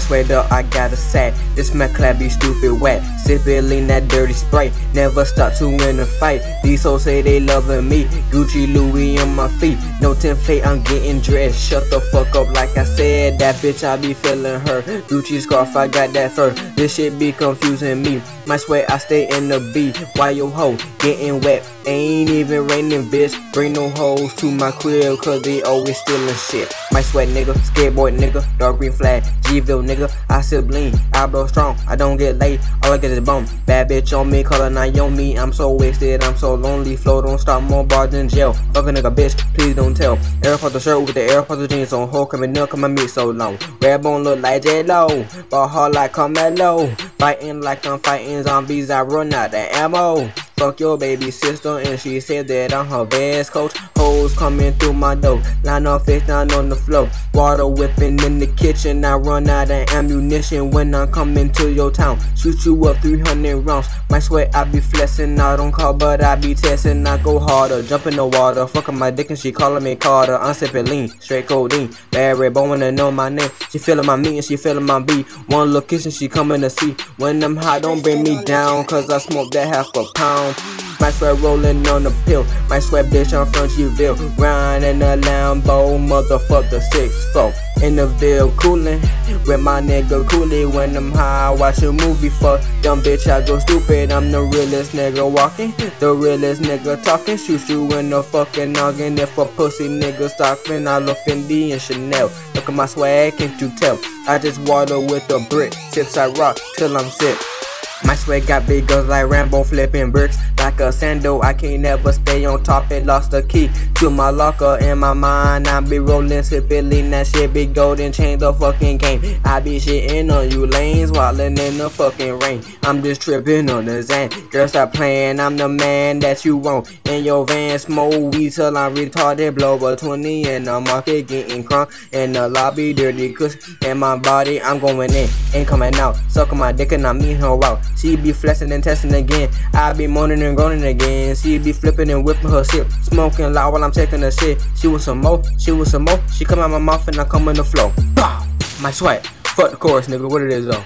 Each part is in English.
sweater, I got a sack. This my clap be stupid whack. Sippin' lean that dirty Sprite. Never stop to win a fight. These hoes say they loving me. Gucci Louis on my feet. No template, I'm getting dressed. Shut the fuck up like I said. That bitch, I be feeling her. Gucci scarf, I got that fur. This shit be confusing me. My sweat, I stay in the B. Why your hoe getting wet? Ain't even raining, bitch. Bring no hoes to my crib, cause they always stealing shit. My sweat nigga, skateboard nigga, dark green flag, G-Ville nigga. I sip lean, I blow strong, I don't get laid, all I get is bum. Bad bitch on me, color Naomi. I'm so wasted, I'm so lonely. Flow don't stop, more bars than jail. Fuck a nigga, bitch, please don't tell. Airport the shirt with the airport jeans on. Whole criminal, come at me so long. Red bone look like J-Lo, ball hard like Carmelo. Fighting like I'm fighting zombies, I run out of ammo. Fuck your baby sister and she said that I'm her best coach. Hoes coming through my door, line up face down on the floor. Water whipping in the kitchen, I run out of ammunition when I'm coming to your town. Shoot you up 300 rounds. My sweat I be flexing, I don't call but I be testing. I go harder, jump in the water, fucking my dick and she calling me Carter. I'm sipping lean, straight codeine. Bad red bone wanna know my name. She feeling my meat and she feeling my beat. One look kiss and she coming to see. When I'm high, don't bring me down, cause I smoke that half a pound. My sweat rolling on the pill. My sweat bitch I'm from G-Ville. Grind in the Lambo, motherfucker 6'4". In the Ville coolin' with my nigga Coolie. When I'm high, I watch a movie. Fuck dumb bitch, I go stupid. I'm the realest nigga walking, the realest nigga talking. Shoot you in the fucking noggin. If a pussy nigga stopping, I love Fendi and Chanel. Look at my swag, can't you tell? I just water with a brick. Sips I rock till I'm sick. My sweat got big guns like Rambo, flipping bricks like a sandal. I can't never stay on top and lost the key to my locker. In my mind, I be rolling, sipping lean. That shit be golden, change the fucking game. I be shitting on you lanes, wildin' in the fucking rain. I'm just tripping on the Zan. Girl, stop playing, I'm the man that you want. In your van, smoke weed till I'm retarded. Blow a 20 in the market, getting crunk. In the lobby, dirty kush. In my body, I'm going in, ain't coming out. Sucking my dick and I'm eating her out. She be flexing and testing again. I be moaning and groaning again. She be flipping and whipping her shit. Smoking loud while I'm taking her shit. She was some more, she was some more. She come out my mouth and I come in the flow. Bow! My sweat. Fuck the chorus, nigga. What it is though.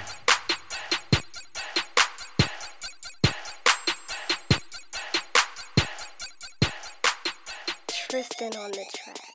Tristan on the track.